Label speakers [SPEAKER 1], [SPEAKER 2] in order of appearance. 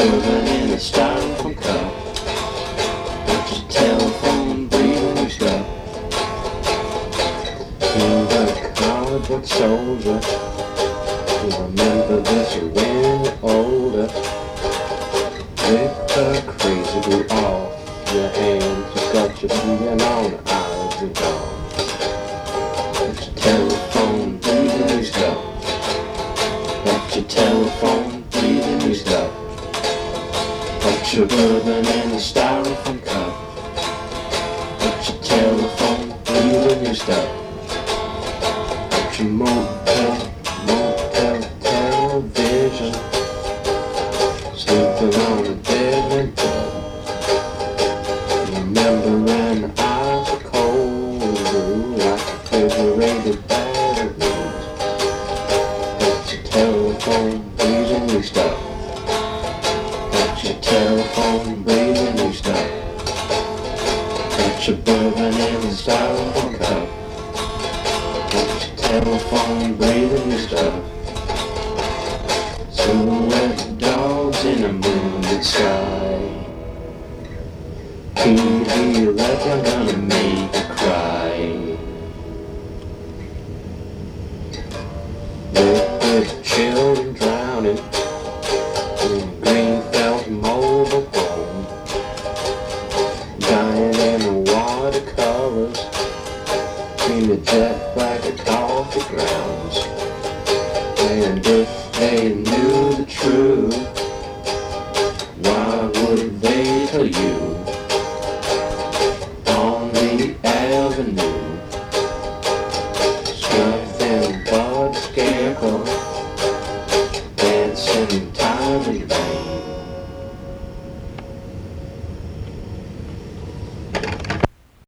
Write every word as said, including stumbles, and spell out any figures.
[SPEAKER 1] bourbon in a styrofoam cup. Got your telephone breathing your stuff. You're a comic book soldier. You remember this when you're older. With the crazy glue off your hands, you got your feeling on the eyes and gone. Got your telephone breathing your stuff. Got your telephone breathing your stuff. Got your bourbon in a styrofoam cup. Got your telephone breathing your stuff. Got your motel, motel television. Sleeping on a dead bed. Remember when the eyes were cold, like refrigerated batteries. Got your telephone breathing your stuff. Got your telephone breathing your stuff. Got your bourbon in a styrofoam cup. Got your telephone breathing your stuff. Silhouette dogs in a moonlit sky. Can you feel like I'm gonna make you cry? With children drowning in green felt mobile home, dying in the watercolors, between the jet black and coffee grounds. And if they knew the truth, why would they tell you? On the avenue, struck them bud scarecrow.